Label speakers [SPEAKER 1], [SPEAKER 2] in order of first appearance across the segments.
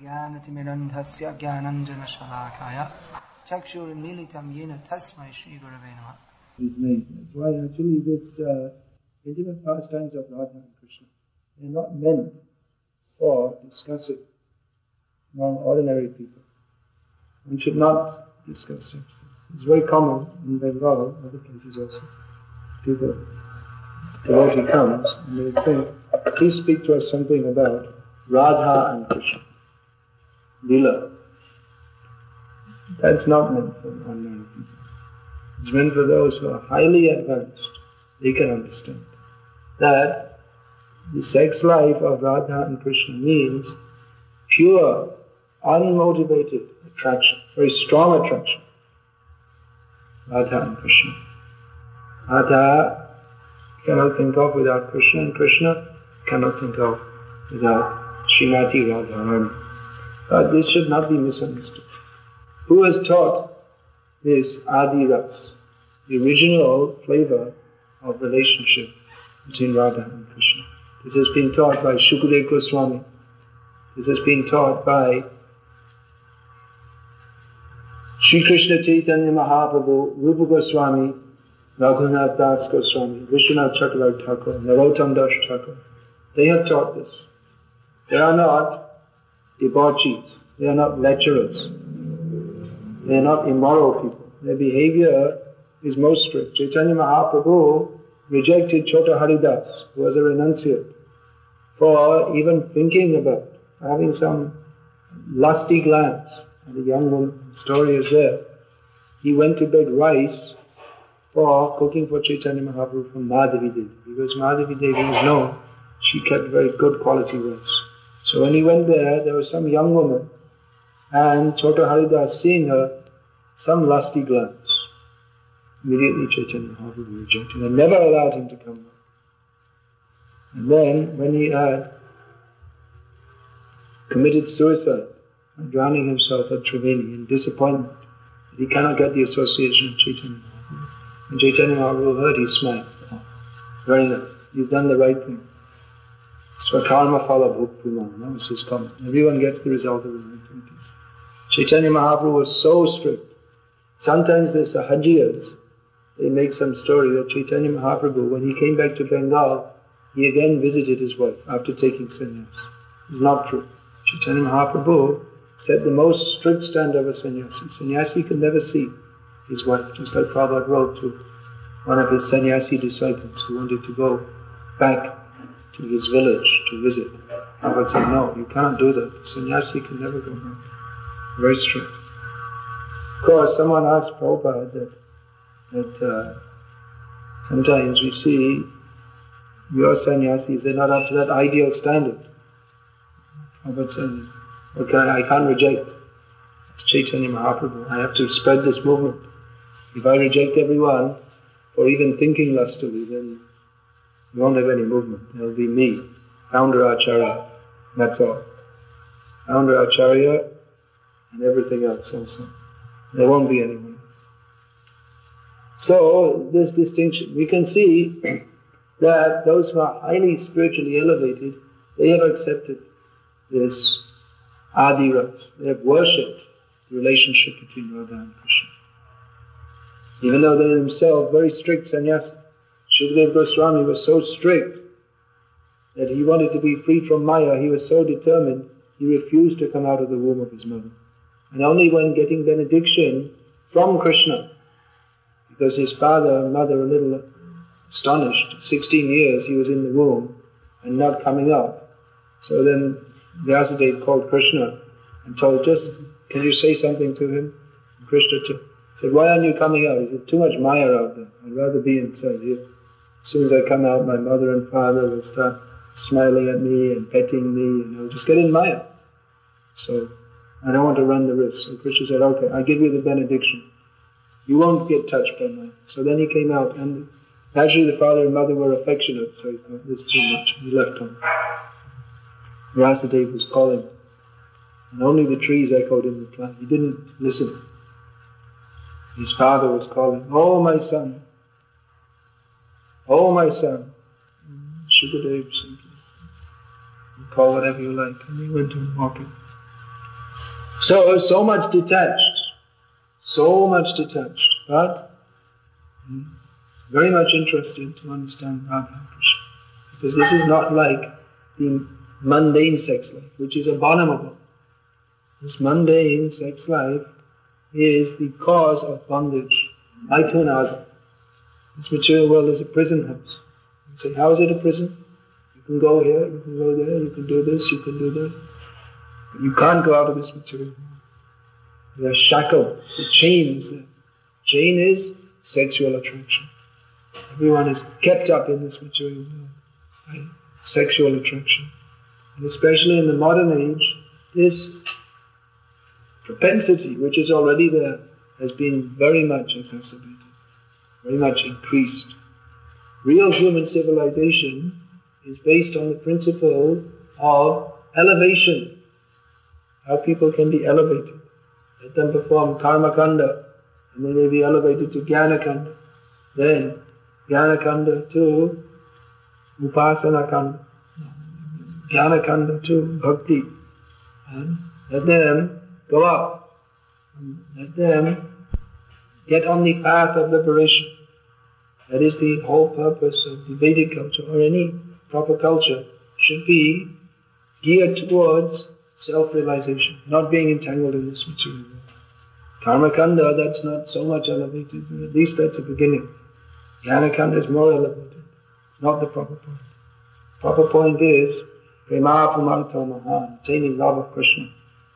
[SPEAKER 1] ज्ञानतिमिरन्धस्य ज्ञानञ्जनशलाकाय चक्षुरुन्मीलितं येन तस्मै श्रीगुरवे नमः.
[SPEAKER 2] That's why actually this intimate pastimes of Radha and Krishna, they are not meant for discussing among ordinary people. One should not discuss such things. It's very common in Bengal, other places also. People, devotee comes and they think, please speak to us something about Radha and Krishna, Leela. That's not meant for ordinary people. It's meant for those who are highly advanced. They can understand that the sex life of Radha and Krishna means pure, unmotivated attraction, very strong attraction. Radha and Krishna. Radha cannot think of without Krishna, and Krishna cannot think of without Srimati Radharani. But this should not be misunderstood. Who has taught this Adi Ras, the original flavor of relationship between Radha and Krishna? This has been taught by Shukadeva Goswami. This has been taught by Sri Krishna Chaitanya Mahaprabhu, Rupa Goswami, Raghunath Das Goswami, Vishwanath Chakravarti Thakur, Narottam Das Thakur. They have taught this. They are not debauchees. They are not lecturers. They are not immoral people. Their behavior is most strict. Chaitanya Mahaprabhu rejected Chota Haridas, who was a renunciate, for even thinking about having some lusty glance at a young woman. The story is there. He went to beg rice for cooking for Chaitanya Mahaprabhu from Madhavi Devi, because Madhavi Devi was known, she kept very good quality rice. So when he went there was some young woman, and Chota Haridas, seeing her, some lusty glance. Immediately Chaitanya Mahaprabhu rejected and never allowed him to come back. And then, when he had committed suicide and drowning himself at Triveni in disappointment that he cannot get the association of Chaitanya Mahaprabhu, when Chaitanya Mahaprabhu heard, he smiled. Oh, very nice. He's done the right thing. Swakarma phala bhuktiman. That was his comment. Everyone gets the result of his activities. Chaitanya Mahaprabhu was so strict. Sometimes the Sahajiyas, they make some story that Chaitanya Mahaprabhu, when he came back to Bengal, he again visited his wife after taking sannyas. It's not true. Chaitanya Mahaprabhu set the most strict standard of a sannyasi. Sannyasi could never see his wife, just like Prabhupada wrote to one of his sannyasi disciples who wanted to go back to his village to visit. Prabhupada said, no, you cannot do that. Sannyasi can never go back. Very strict. Of course, someone asked Prabhupada that sometimes we see your sannyasis, they're not up to that ideal standard. Prabhupada said, okay, I can't reject. It's Chaitanya Mahaprabhu. I have to spread this movement. If I reject everyone for even thinking lustily, then we won't have any movement. There will be me, founder Acharya. That's all. Founder Acharya and everything else also. There won't be anyone. So, this distinction, we can see that those who are highly spiritually elevated, they have accepted this Adi Ras. They have worshipped the relationship between Radha and Krishna. Even though they themselves very strict sannyasi. Shukadeva Goswami was so strict that he wanted to be free from Maya. He was so determined, he refused to come out of the womb of his mother. And only when getting benediction from Krishna, because his father and mother were a little astonished. 16 years he was in the womb and not coming out. So then Vyasadeva called Krishna and told, can you say something to him? And Krishna said, why aren't you coming out? He said, too much Maya out there. I'd rather be inside here. As soon as I come out, my mother and father will start smiling at me and petting me, I'll just get in Maya. So I don't want to run the risk. So Krishna said, okay, I'll give you the benediction. You won't get touched by Maya. So then he came out, and naturally the father and mother were affectionate, so he thought, this is too much. He left him. Vyasadeva was calling, and only the trees echoed in reply. He didn't listen. His father was calling, oh my son, oh my son. Shukadeva simply, you call whatever you like, and he went on walking. So much detached, but very much interested to understand Radha and Krishna. Because this is not like the mundane sex life, which is abominable. This mundane sex life is the cause of bondage. Maithunada. This material world is a prison house. You say, how is it a prison? You can go here, you can go there, you can do this, you can do that. But you can't go out of this material world. You are shackled. The chain is there. Chain is sexual attraction. Everyone is kept up in this material world by sexual attraction. And especially in the modern age, this propensity, which is already there, has been very much exacerbated, very much increased. Real human civilization is based on the principle of elevation, how people can be elevated. Let them perform karma kanda, and they may be elevated to jnana kanda, then jnana kanda to upasana kanda, jnana kanda to bhakti, and let them go up, and let them get on the path of liberation. That is the whole purpose of the Vedic culture, or any proper culture, should be geared towards self-realization, not being entangled in this material world. Karma kanda, that's not so much elevated, but at least that's a beginning. Jnana kanda is more elevated. It's not the proper point. The proper point is prema pumarto maha, attaining love of Krishna.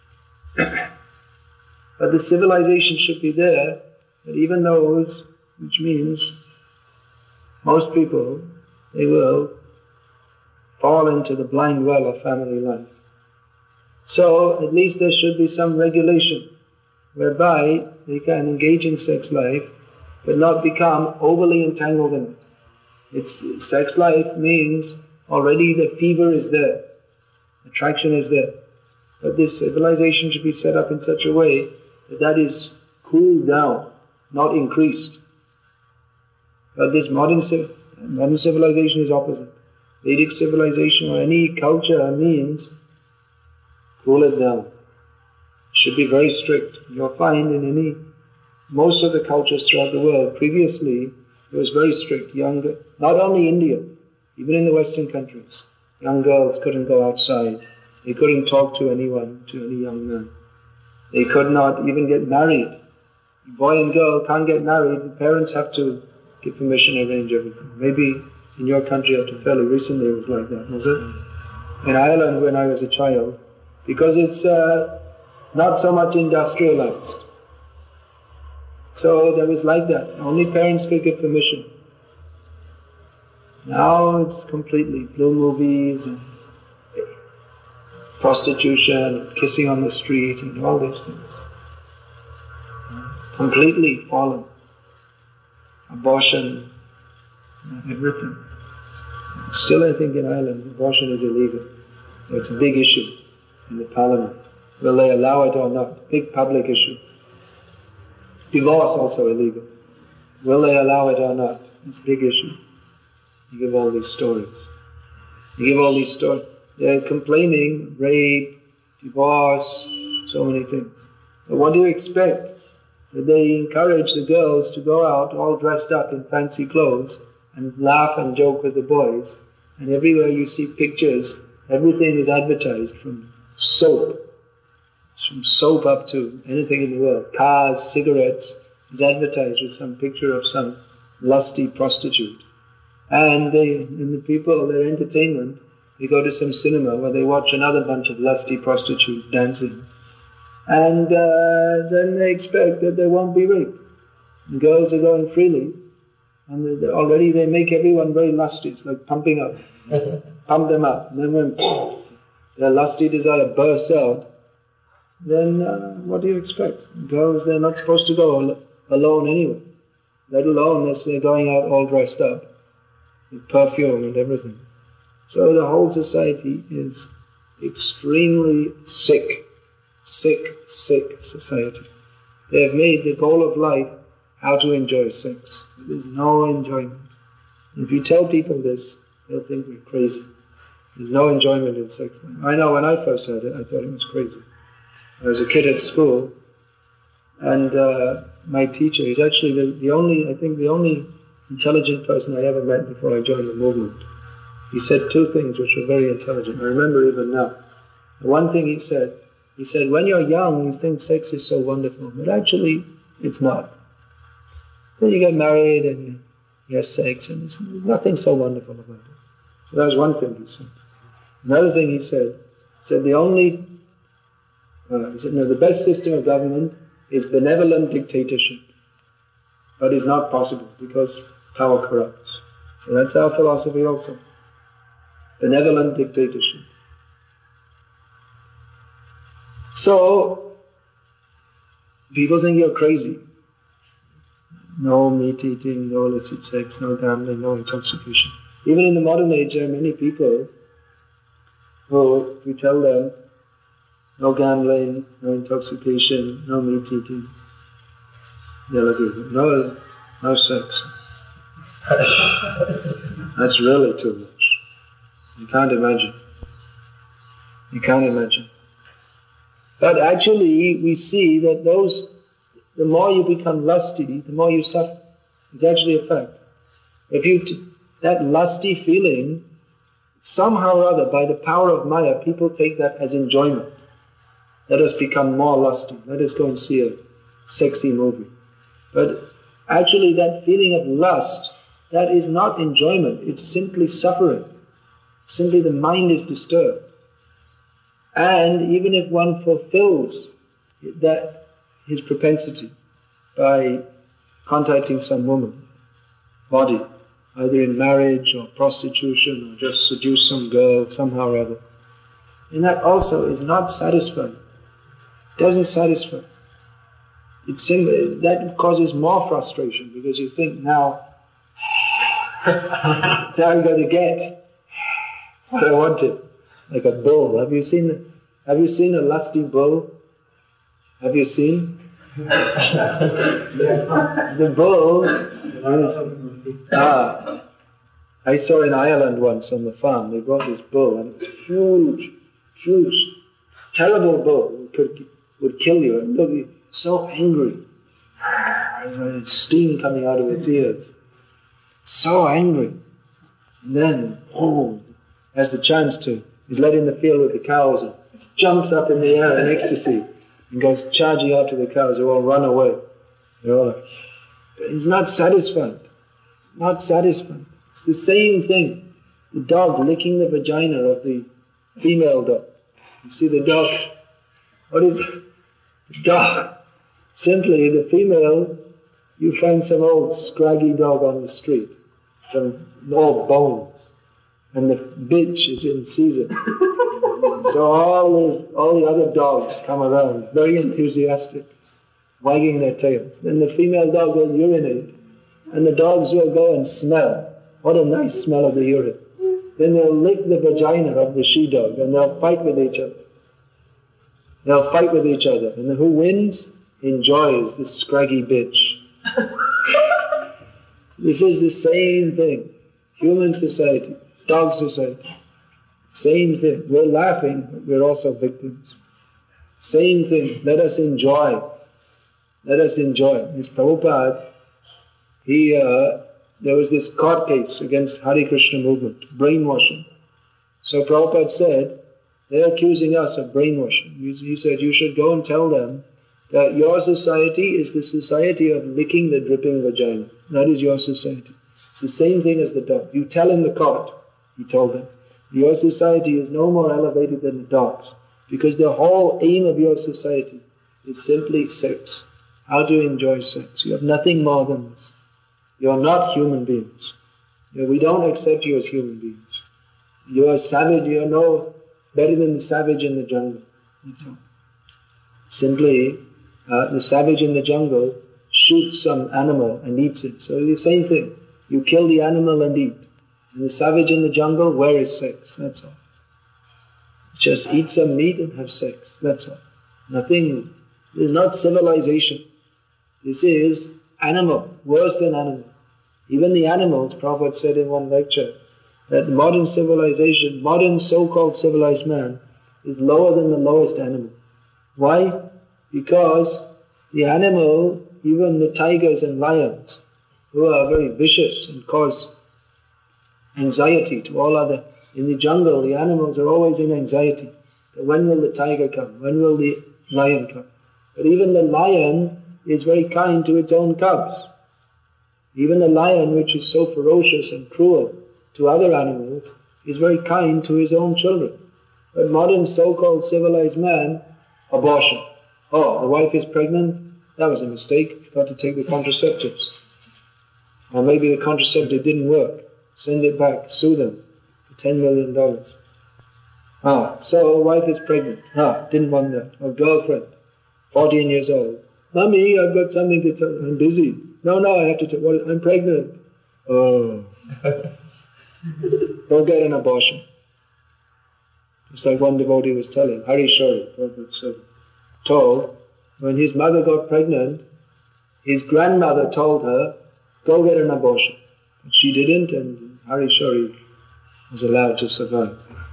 [SPEAKER 2] But the civilization should be there, that even those, which means most people, they will fall into the blind well of family life. So at least there should be some regulation whereby they can engage in sex life but not become overly entangled in it. Sex life means already the fever is there, attraction is there. But this civilization should be set up in such a way that that is cooled down, not increased. But this modern civilization is opposite. Vedic civilization or any culture means cool it down. It should be very strict. You'll find in most of the cultures throughout the world, previously it was very strict. Not only India, even in the Western countries, young girls couldn't go outside. They couldn't talk to anyone, to any young man. They could not even get married. Boy and girl can't get married. The parents have to give permission, arrange everything. Maybe in your country up to fairly recently it was like that, was it? In Ireland when I was a child, because it's not so much industrialized. So there was like that. Only parents could give permission. Now it's completely blue movies and prostitution, kissing on the street and all these things. Completely fallen. Abortion, everything. Still I think in Ireland abortion is illegal. It's a big issue in the parliament. Will they allow it or not? Big public issue. Divorce also illegal. Will they allow it or not? It's a big issue. You give all these stories. They're complaining, rape, divorce, so many things. But what do you expect? That they encourage the girls to go out all dressed up in fancy clothes and laugh and joke with the boys. And everywhere you see pictures, everything is advertised from soap up to anything in the world. Cars, cigarettes, is advertised with some picture of some lusty prostitute. And the people, their entertainment, they go to some cinema where they watch another bunch of lusty prostitutes dancing. And then they expect that there won't be rape. The girls are going freely, and already they make everyone very lusty. It's like pumping up, pump them up. And then when their lusty desire bursts out, then what do you expect? Girls, they're not supposed to go alone anyway, let alone unless they're going out all dressed up with perfume and everything. So the whole society is extremely sick society. They have made the goal of life how to enjoy sex. There is no enjoyment. If you tell people this, they'll think we're crazy. There's no enjoyment in sex. I know when I first heard it, I thought it was crazy. I was a kid at school, and my teacher, he's actually the only intelligent person I ever met before I joined the movement. He said two things which were very intelligent. I remember even now. The one thing he said, when you're young, you think sex is so wonderful, but actually, it's not. Then you get married and you have sex, and there's nothing so wonderful about it. So that was one thing he said. Another thing he said the best system of government is benevolent dictatorship. But it's not possible because power corrupts. So that's our philosophy also. Benevolent dictatorship. So, people think you're crazy. No meat eating, no illicit sex, no gambling, no intoxication. Even in the modern age, there are many people who, if you tell them, no gambling, no intoxication, no meat eating, they'll agree. No sex. That's really too much. You can't imagine. But actually, we see that the more you become lusty, the more you suffer. It's actually a fact. That lusty feeling, somehow or other, by the power of Maya, people take that as enjoyment. Let us become more lusty. Let us go and see a sexy movie. But actually that feeling of lust, that is not enjoyment. It's simply suffering. Simply the mind is disturbed. And even if one fulfills that, his propensity, by contacting some woman, body, either in marriage or prostitution or just seduce some girl somehow or other, and that also is not satisfying. Doesn't satisfy. That causes more frustration because you think now I'm going to get what I wanted, like a bull. Have you seen a lusty bull? Have you seen? The bull I saw in Ireland once on the farm. They brought this bull, and it was huge, terrible bull. Would kill you, and look, so angry. There's steam coming out of its ears. So angry. And then, has the chance to, he's led in the field with the cows and jumps up in the air in ecstasy and goes charging after the cows. They all run away. They're all like, he's not satisfied. Not satisfied. It's the same thing. The dog licking the vagina of the female dog. You see the dog, what is it? The dog, simply the female, you find some old scraggy dog on the street, some old bones, and the bitch is in season. So all the other dogs come around, very enthusiastic, wagging their tails. Then the female dog will urinate, and the dogs will go and smell. What a nice smell of the urine. Then they'll lick the vagina of the she-dog, and they'll fight with each other. And who wins enjoys the scraggy bitch. This is the same thing. Human society, dog society, same thing. We're laughing, but we're also victims. Same thing. Let us enjoy. This Prabhupada, there was this court case against Hare Krishna movement, brainwashing. So Prabhupada said, they're accusing us of brainwashing. He said, you should go and tell them that your society is the society of licking the dripping vagina. That is your society. It's the same thing as the dog. You tell in the court, he told them, your society is no more elevated than the dogs, because the whole aim of your society is simply sex. How to enjoy sex. You have nothing more than this. You are not human beings. We don't accept you as human beings. You are savage, you are no better than the savage in the jungle. Simply, the savage in the jungle shoots some animal and eats it. So the same thing. You kill the animal and eat. And the savage in the jungle, where is sex? That's all. Just eat some meat and have sex. That's all. Nothing. This is not civilization. This is animal, worse than animal. Even the animals, Prabhupada said in one lecture, that modern civilization, modern so-called civilized man, is lower than the lowest animal. Why? Because the animal, even the tigers and lions, who are very vicious and cause anxiety to all other. In the jungle, the animals are always in anxiety. When will the tiger come? When will the lion come? But even the lion is very kind to its own cubs. Even the lion, which is so ferocious and cruel to other animals, is very kind to his own children. But modern so-called civilized man, abortion. Oh, the wife is pregnant? That was a mistake. Got to take the contraceptives. Or maybe the contraceptive didn't work. Send it back. Sue them for $10 million. So wife is pregnant. Didn't want that. Or girlfriend, 14 years old. Mommy, I've got something to tell you. I'm busy. No, I have to tell you. I'm pregnant. Oh. Don't get an abortion. It's like one devotee was telling, Hari Shori, told, when his mother got pregnant, his grandmother told her, go get an abortion. But she didn't, and Hari Shori was allowed to survive.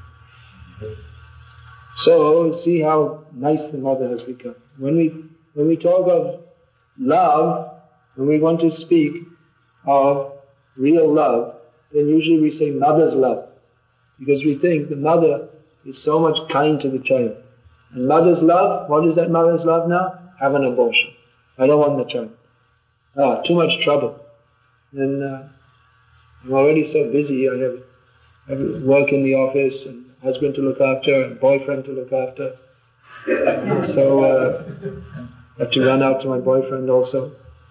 [SPEAKER 2] So, see how nice the mother has become. When we talk of love, when we want to speak of real love, then usually we say mother's love. Because we think the mother is so much kind to the child. And mother's love, what is that mother's love now? Have an abortion. I don't want the child. Too much trouble. And I'm already so busy. I have work in the office and husband to look after and boyfriend to look after. So I have to run out to my boyfriend also.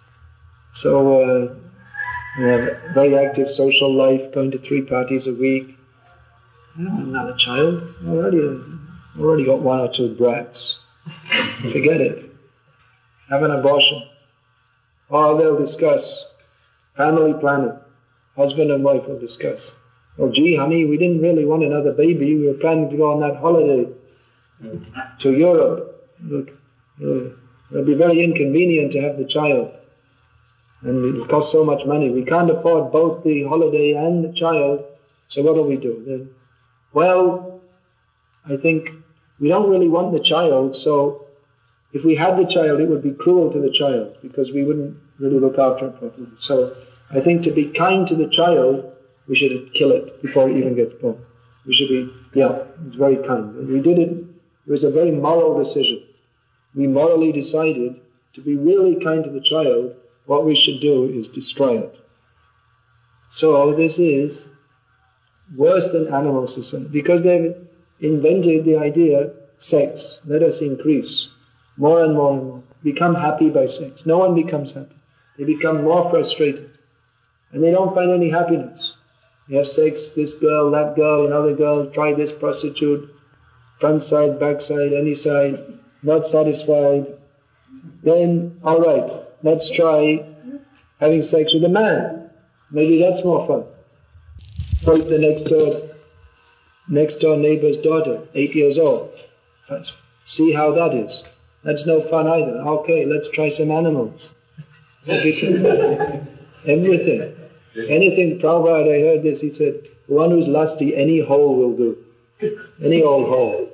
[SPEAKER 2] So very active social life, going to 3 parties a week. Another child. Already got 1 or 2 brats. Forget it. Have an abortion. Or they'll discuss family planning. Husband and wife will discuss. Oh, gee, honey, we didn't really want another baby. We were planning to go on that holiday to Europe. Look, it'll be very inconvenient to have the child. And it'll cost so much money. We can't afford both the holiday and the child. So what do we do then? Well, I think we don't really want the child, so if we had the child, it would be cruel to the child because we wouldn't really look after it properly. So I think to be kind to the child, we should kill it before it even gets born. We should be, it's very kind. And we did it, it was a very moral decision. We morally decided to be really kind to the child, what we should do is destroy it. So this is worse than animal society because they've invented the idea, sex, let us increase more and more and more. Become happy by sex. No one becomes happy. They become more frustrated. And they don't find any happiness. They have sex, this girl, that girl, another girl, try this prostitute, front side, back side, any side, not satisfied. Then, alright, let's try having sex with a man. Maybe that's more fun. Like the next door neighbor's daughter, 8 years old. See how that is. That's no fun either. Okay, let's try some animals. Everything. Anything. Prabhupada, I heard this, he said, the one who's lusty, any hole will do. Any old hole.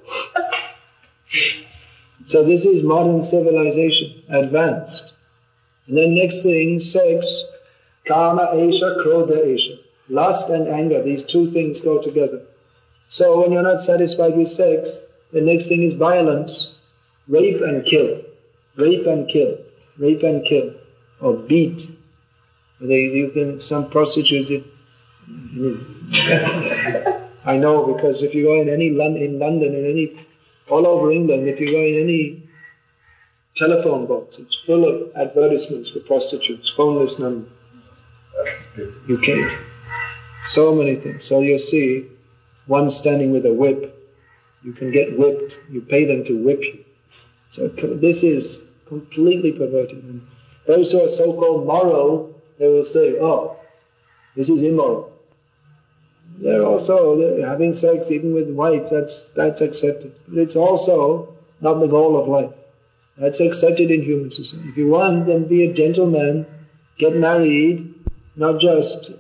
[SPEAKER 2] So this is modern civilization, advanced. And then next thing, sex, kama esha, krodha esha. Lust and anger, these 2 things go together. So when you're not satisfied with sex, the next thing is violence. Rape and kill. Rape and kill. Rape and kill. Or beat. Some prostitutes, I know because if you go in London, all over England, if you go in any telephone box, it's full of advertisements for prostitutes, phoneless number. You can't. So many things. So you'll see one standing with a whip. You can get whipped. You pay them to whip you. So this is completely perverted. And those who are so-called moral, they will say, oh, this is immoral. They're having sex even with wife, that's accepted. But it's also not the goal of life. That's accepted in human society. If you want, then be a gentleman, get married, not just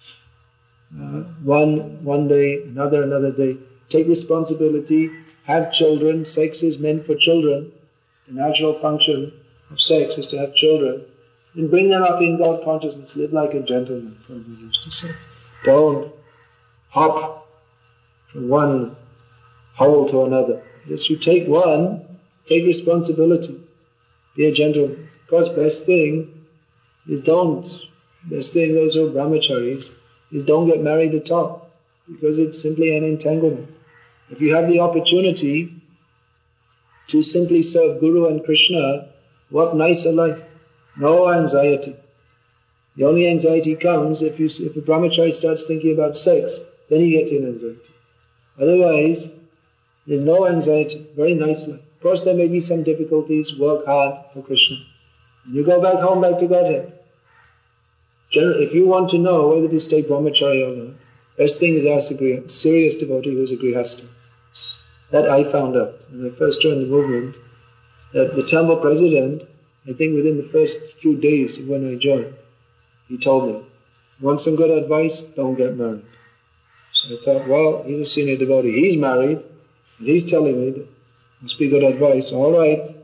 [SPEAKER 2] one day, another day. Take responsibility, have children, sex is meant for children. the natural function of sex is to have children, then bring them up in God consciousness. Live like a gentleman, Prabhupada used to say. Don't hop from one hole to another. Just you take one, take responsibility, be a gentleman. Of course, best thing, those who are brahmacharis, is don't get married at all, because it's simply an entanglement. If you have the opportunity to simply serve Guru and Krishna, what nicer life. No anxiety. The only anxiety comes if a brahmachari starts thinking about sex, then he gets in anxiety. Otherwise, there's no anxiety. Very nice life. Of course, there may be some difficulties. Work hard for Krishna. And you go back home, back to Godhead. Generally, if you want to know whether to stay brahmachari or not, best thing is ask a serious devotee who's a grihasta. That I found out when I first joined the movement, that the temple president, I think within the first few days of when I joined, he told me, want some good advice? Don't get married. So I thought, well, he's a senior devotee, he's married, and he's telling me that must be good advice. All right.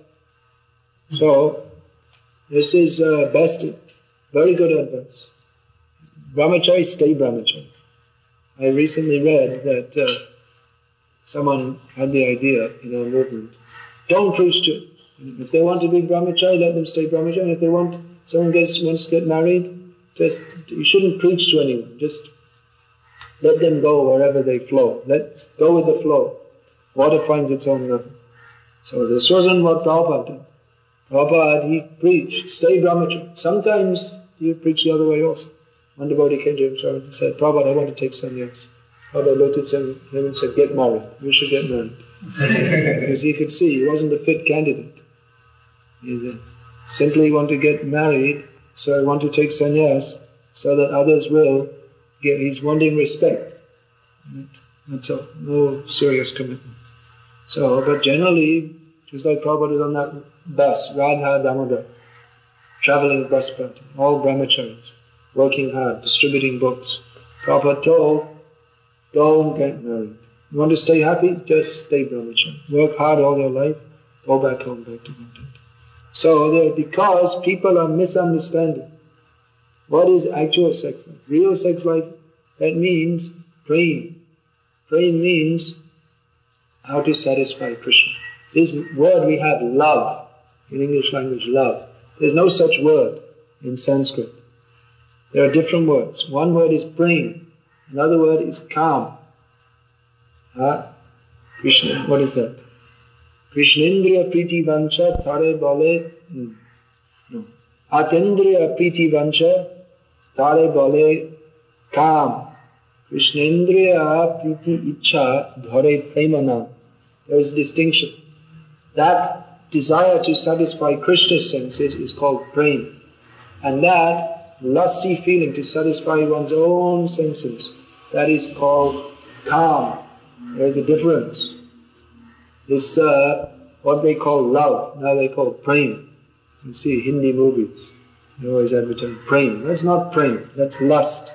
[SPEAKER 2] So, this is best, very good advice. Brahmachari, stay brahmachari. I recently read that someone had the idea in our movement, don't preach to it. If they want to be brahmachari, let them stay brahmachari. And if someone wants to get married, you shouldn't preach to anyone. Just let them go wherever they flow. Go with the flow. Water finds its own river. So this wasn't what Prabhupada did. Prabhupada, he preached, stay brahmachari. Sometimes he would preach the other way also. One devotee came to him and said, Prabhupada, I want to take sannyas. Prabhupada looked at him and said, get married. You should get married. Because he could see he wasn't a fit candidate. He simply want to get married, so I want to take sannyas so that others will get, he's wanting respect. That's all. No serious commitment. So, but generally, just like Prabhupada is on that bus, Radha Damodar, traveling bus party, all brahmacharis, working hard, distributing books. Prabhupada told, don't get married. You want to stay happy? Just stay brahmachari. Work hard all your life, go back home, back to Godhead. So, because people are misunderstanding what is actual sex life. Real sex life, that means praying. Praying means how to satisfy Krishna. This word we have, love, in English language, love. There's no such word in Sanskrit. There are different words. One word is praying. Another word is calm. Krishna, what is that? Krishnendriya priti vancha thare bale. No. Atendriya priti vancha thare bale kam. Krishnendriya priti ichha dhare premana. There is a distinction. That desire to satisfy Krishna's senses is called prema. And that lusty feeling to satisfy one's own senses, that is called calm. There is a difference. This, what they call love, now they call prema. You see Hindi movies, they always advertise prema. That's not prema, that's lust.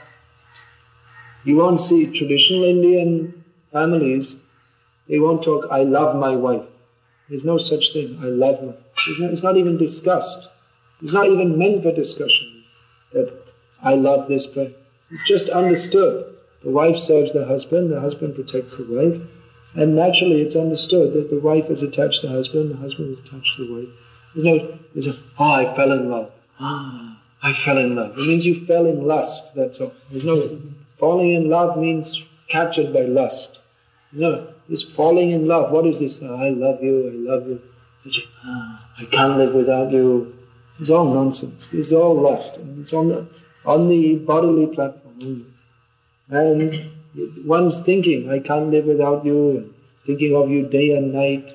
[SPEAKER 2] You won't see traditional Indian families, they won't talk, I love my wife. There's no such thing, I love my wife. It's not even discussed. It's not even meant for discussion that I love this person. It's just understood. The wife serves the husband protects the wife, and naturally it's understood that the wife is attached to the husband is attached to the wife. I fell in love. I fell in love. It means you fell in lust, that's all. There's no, falling in love means captured by lust. No, it's falling in love. What is this? I love you, I love you. I can't live without you. It's all nonsense. It's all lust. It's on the bodily platform only. And one's thinking, I can't live without you, and thinking of you day and night.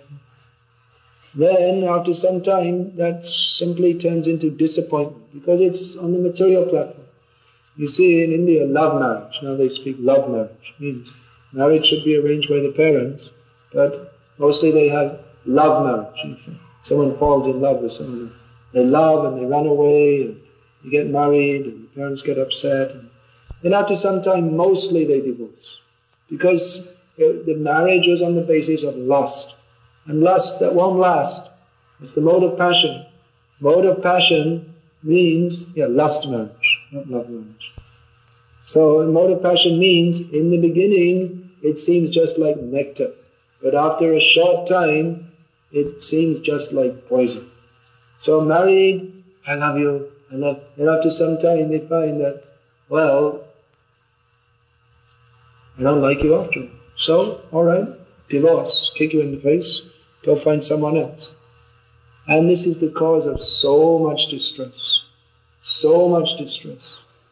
[SPEAKER 2] Then, after some time, that simply turns into disappointment, because it's on the material platform. You see, in India, love marriage. Now they speak love marriage. Means marriage should be arranged by the parents, but mostly they have love marriage. Someone falls in love with someone. They love and they run away, and you get married, and the parents get upset. And then after some time, mostly they divorce. Because the marriage was on the basis of lust. And lust, that won't last. It's the mode of passion. Mode of passion means, lust marriage, not love marriage. So mode of passion means, in the beginning, it seems just like nectar. But after a short time, it seems just like poison. So married, I love you, I love. And after some time they find that, well, I don't like you after all. So, alright, divorce, kick you in the face, go find someone else. And this is the cause of so much distress. So much distress.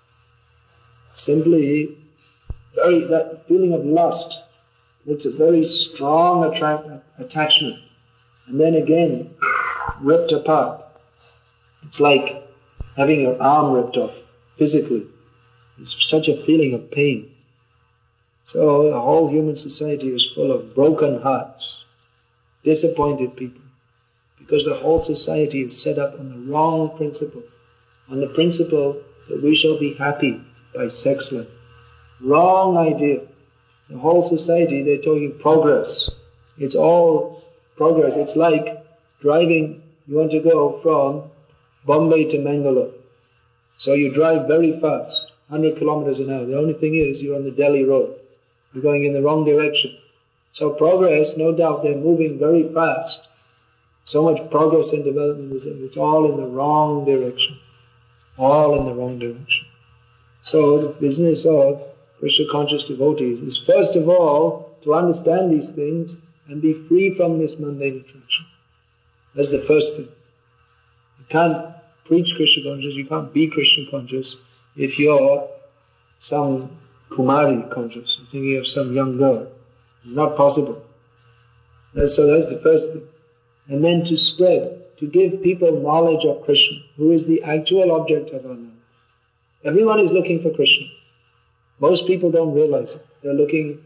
[SPEAKER 2] Simply, that feeling of lust, it's a very strong attachment. And then again, ripped apart. It's like having your arm ripped off, physically. It's such a feeling of pain. So the whole human society is full of broken hearts, disappointed people, because the whole society is set up on the wrong principle, on the principle that we shall be happy by sex life. Wrong idea. The whole society, they're talking progress. It's all progress. It's like driving, you want to go from Bombay to Mangalore. So you drive very fast, 100 kilometers an hour. The only thing is, you're on the Delhi road. You're going in the wrong direction. So progress, no doubt, they're moving very fast. So much progress and development it's all in the wrong direction. All in the wrong direction. So the business of Krishna conscious devotees is first of all to understand these things and be free from this mundane attraction. That's the first thing. You can't preach Krishna consciousness, you can't be Krishna conscious if you're some Kumari conscious, you're thinking of some young girl. It's not possible. So that's the first thing. And then to spread, to give people knowledge of Krishna, who is the actual object of our knowledge. Everyone is looking for Krishna. Most people don't realize it. They're looking,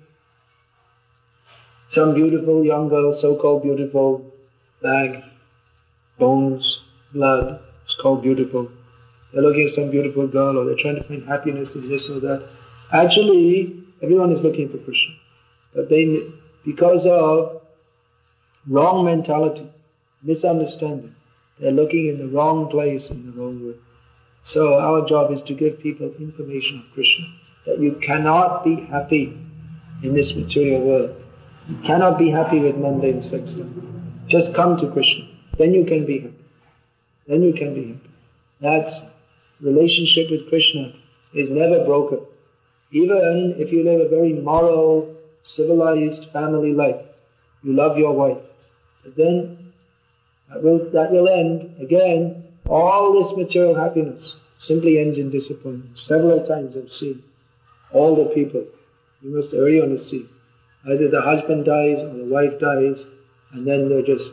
[SPEAKER 2] some beautiful young girl, so-called beautiful, bag, bones, blood, it's called beautiful. They're looking at some beautiful girl, or they're trying to find happiness in this or that. Actually, everyone is looking for Krishna. But because of wrong mentality, misunderstanding, they're looking in the wrong place, in the wrong way. So our job is to give people information of Krishna, that you cannot be happy in this material world. You cannot be happy with mundane sex life. Just come to Krishna, then you can be happy. Then you can be happy. That relationship with Krishna is never broken. Even if you live a very moral, civilized family life, you love your wife, but then that will end. Again, all this material happiness simply ends in disappointment. Several times I've seen all the people, you must early on to see, either the husband dies or the wife dies, and then they're just,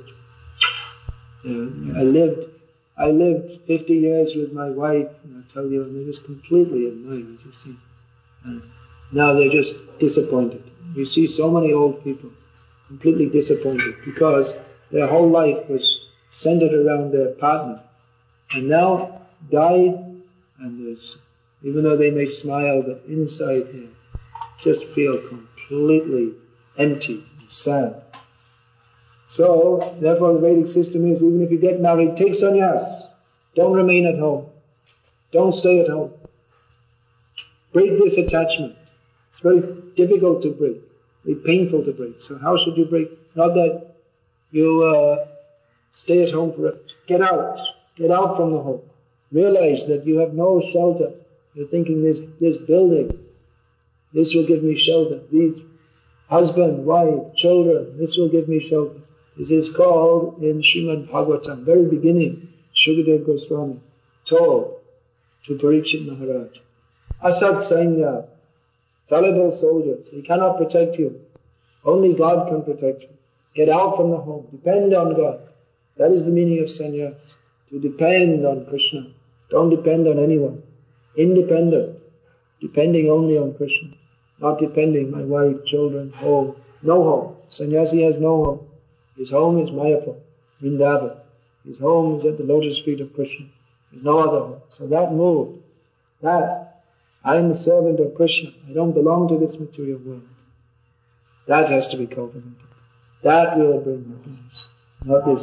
[SPEAKER 2] I lived 50 years with my wife, and I tell you, and they're just completely annoyed, you see. And now they're just disappointed. You see so many old people completely disappointed because their whole life was centered around their partner, and now died, and even though they may smile, but inside here just feel completely empty and sad. So, therefore the Vedic system is, even if you get married, take sannyas. Don't remain at home. Don't stay at home. Break this attachment. It's very difficult to break, very painful to break. So how should you break? Not that you stay at home forever. Get out. Get out from the home. Realize that you have no shelter. You're thinking this building, this will give me shelter. These husband, wife, children, this will give me shelter. This is called in Srimad Bhagavatam, very beginning, Shukadeva Goswami told to Parikshit Maharaj, Asat Sainya, fallible soldiers, they cannot protect you. Only God can protect you. Get out from the home. Depend on God. That is the meaning of sannyas. To depend on Krishna. Don't depend on anyone. Independent. Depending only on Krishna. Not depending, my wife, children, home. No home. Sannyasi has no home. His home is Mayapur, Vrindavan. His home is at the lotus feet of Krishna. There's no other home. So that move, that I am the servant of Krishna. I don't belong to this material world. That has to be cultivated. That will bring happiness. Not this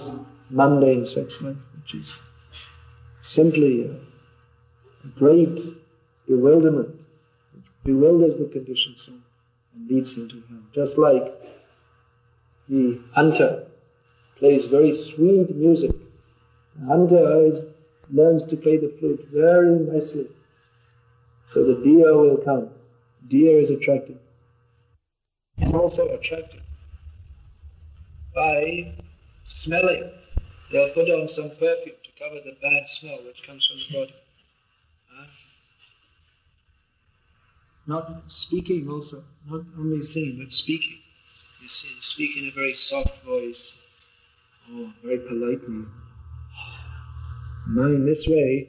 [SPEAKER 2] mundane sex life, which is simply a great bewilderment, which bewilders the conditioned soul and leads him to hell. Just like the hunter plays very sweet music. The hunter learns to play the flute very nicely, so the deer will come. Deer is attracted. It's also attracted by smelling. They'll put on some perfume to cover the bad smell which comes from the body. Not speaking also, not only singing, but speaking. You speak in a very soft voice, or very politely. Now in this way,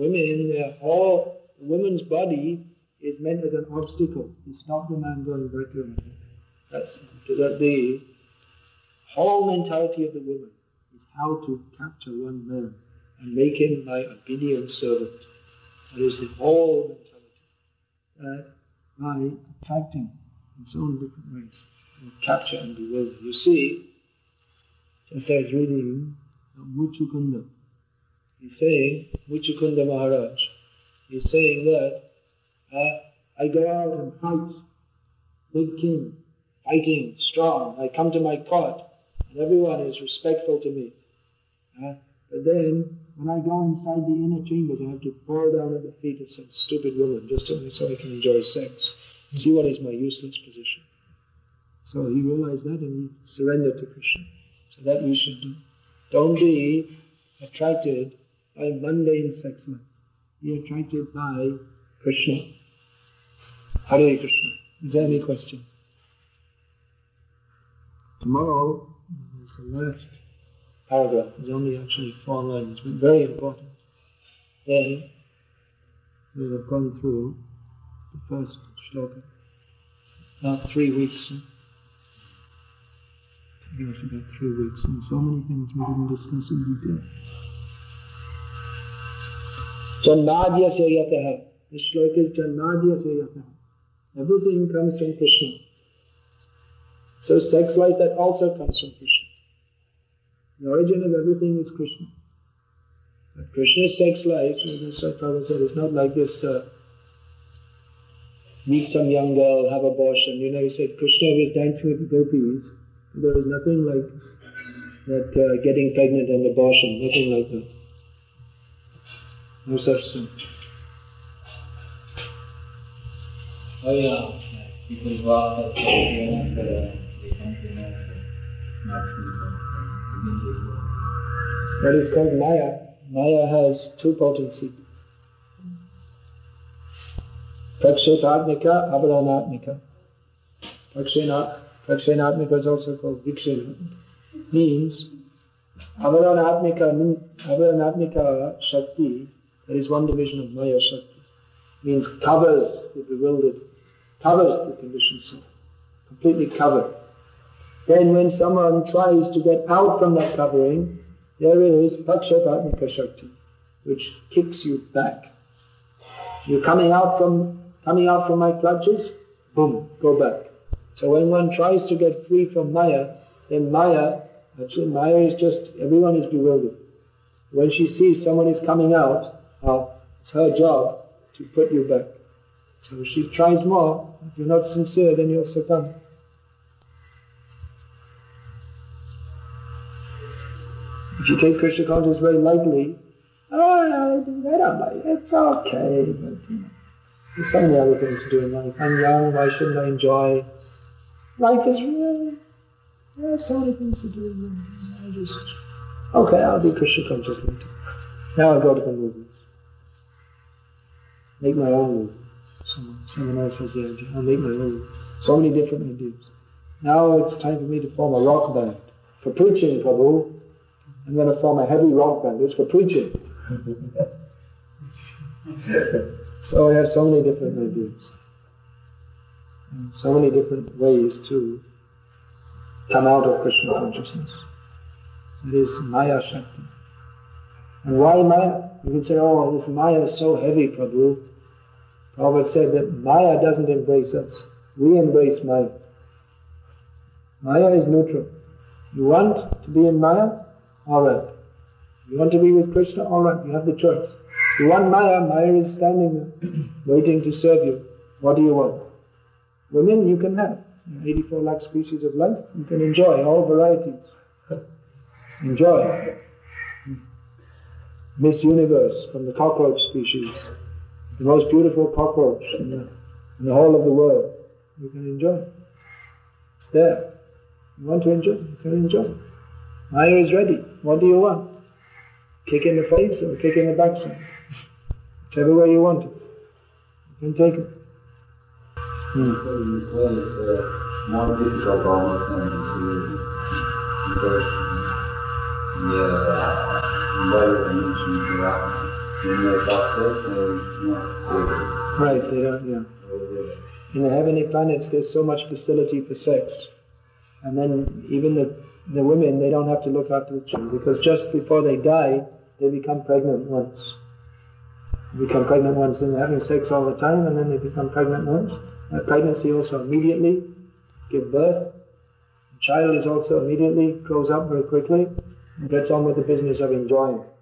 [SPEAKER 2] women's body is meant as an obstacle to stop the man going virtually. The whole mentality of the woman is how to capture one man and make him my obedient servant. That is the whole mentality. By attracting in so many different ways, capture and bewilder. You see, just as reading Muchukunda, he's saying, Muchukunda Maharaj, he's saying that I go out and fight, big king, fighting, strong. I come to my court, and everyone is respectful to me. But then, when I go inside the inner chambers, I have to fall down at the feet of some stupid woman just so I can enjoy sex. See what is my useless position. So he realized that and he surrendered to Krishna. So that we should do. Don't be attracted by mundane sex life. Be attracted by Krishna. Hare Krishna. Is there any question? Tomorrow is the last paragraph. There's only actually 4 lines, but very important. Then we have gone through the first shloka. About 3 weeks. Taking us about 3 weeks, and so many things we didn't discuss in detail. Jannadyasya yataha. This shloka is Jannadyasya yataha. Everything comes from Krishna. So sex life, that also comes from Krishna. The origin of everything is Krishna. But Krishna's sex life, as Prabhupada said, is not like this, meet some young girl, have abortion. You know, he said Krishna was dancing with the gopis. There was nothing like that, getting pregnant and abortion, nothing like that. No such thing.
[SPEAKER 3] Oh yeah, people who are they come to know not
[SPEAKER 2] that is called Maya. Maya has 2 potencies. Prakshetatmika, avaranatmika. Prakshenatmika is also called Vikshenatmika. Means, avaranatmika Shakti, that is one division of Maya Shakti. Means covers the bewildered, covers the conditioned soul. Completely covered. Then when someone tries to get out from that covering, there is Prakshetatmika Shakti, which kicks you back. You're coming out from my clutches, boom, go back. So when one tries to get free from Maya, then Maya is just, everyone is bewildered. When she sees someone is coming out, it's her job to put you back. So if she tries more, if you're not sincere, then you'll succumb. If you take Krishna consciousness very lightly, I don't like it, it's okay, but there's so many other things to do in life. I'm young, why shouldn't I enjoy? Life is real. There are so many things to do. Okay, I'll be Krishna conscious later. Now I'll go to the movies. Make my own movie. Someone else has the idea. I'll make my own movie. So many different ideas. Now it's time for me to form a rock band. For preaching, Prabhu, I'm going to form a heavy rock band. It's for preaching. So I have so many different ideas. And so many different ways to come out of Krishna consciousness. It is Maya Shakti. And why Maya? You can say, oh, this Maya is so heavy, Prabhu. Prabhupada said that Maya doesn't embrace us. We embrace Maya. Maya is neutral. You want to be in Maya? Alright. You want to be with Krishna? Alright, you have the choice. You want Maya? Maya is standing there, waiting to serve you. What do you want? Women you can have. 84 lakh species of life. You can enjoy all varieties. Enjoy. Miss Universe from the cockroach species. The most beautiful cockroach in the whole of the world. You can enjoy. It's there. You want to enjoy? You can enjoy. Maya is ready. What do you want? Kick in the face or kick in the backside? Whichever way you want it. You can take it.
[SPEAKER 3] This way is more difficult almost than you see because environment interaction. When you're success, they're not stable.
[SPEAKER 2] Right, they don't, yeah. In the heavenly planets there's so much facility for sex. And then even the women, they don't have to look after the children because just before they die, they become pregnant once. They become pregnant once and they're having sex all the time and then they become pregnant once. Pregnancy also immediately give birth. The child is also immediately grows up very quickly and gets on with the business of enjoying.